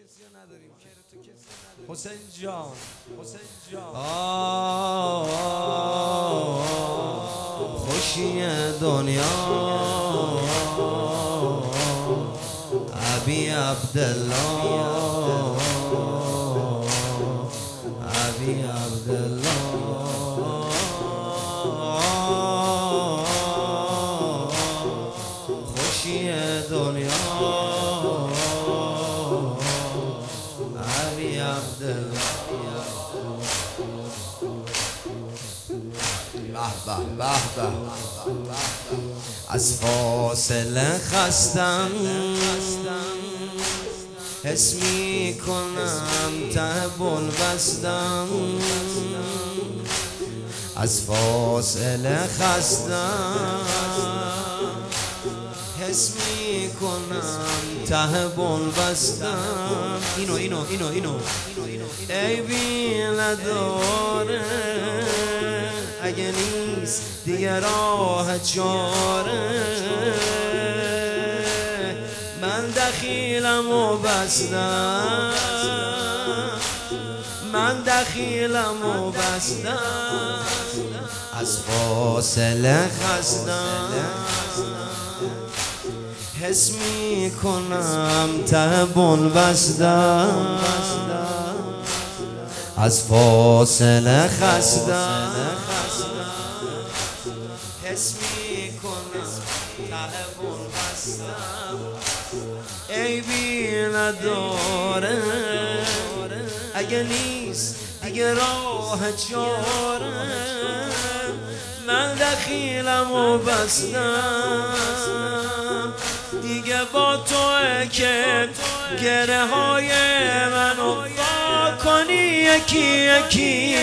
حسین جان خوشی دنیا ابی عبدالله ابی عبدالله خوشی دنیا ابی عبدالله به به به به از فاصله خستم حس می کنم ته بل بستم از فاصله خستم حس می کنم ته بل بستم اینو عیبی نداره اگه نیست دیگه راه چاره من دخیلمو بستم از فاصله خستم حس می کنم ته بن بستم از فاصله خستم حس می کنم ته بن بستم عیبی نداره اگه نیست دیگه راه چاره من دخیلمو بستم دیگه با توه که گره های منو پاک کنی یکی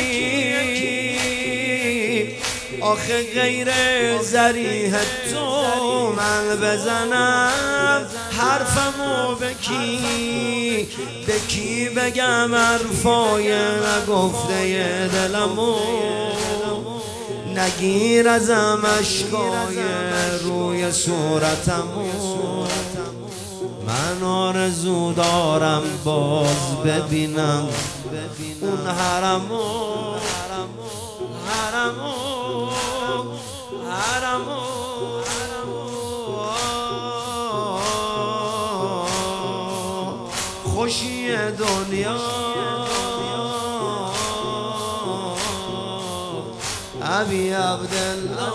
آخه غیر ضریح تو من بزنم حرفمو به کی بگم حرفای نگفته دلمو نگیر ازم اشکای روی صورتمو من آرزو دارم باز ببینم اون حرمو خوشی دنیا ابی عبدالله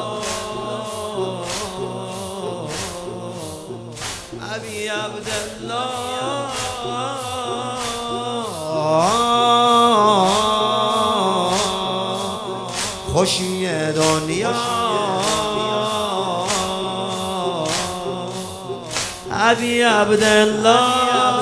ابی عبدالله خوشی دنیا ابی عبدالله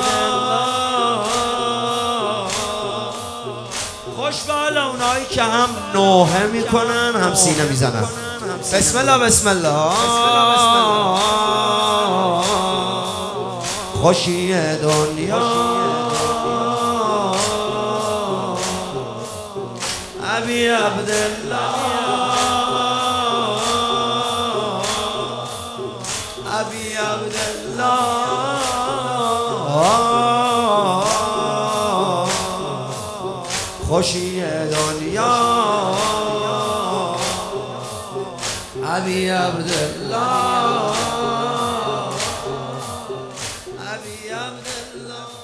خوش بالا اونایی که هم نوحه میکنن هم سینه میزنن بسم الله خوشی دنیا ابی عبدالله ابی عبدالله خوشی دنیا ابی عبدالله ابی عبدالله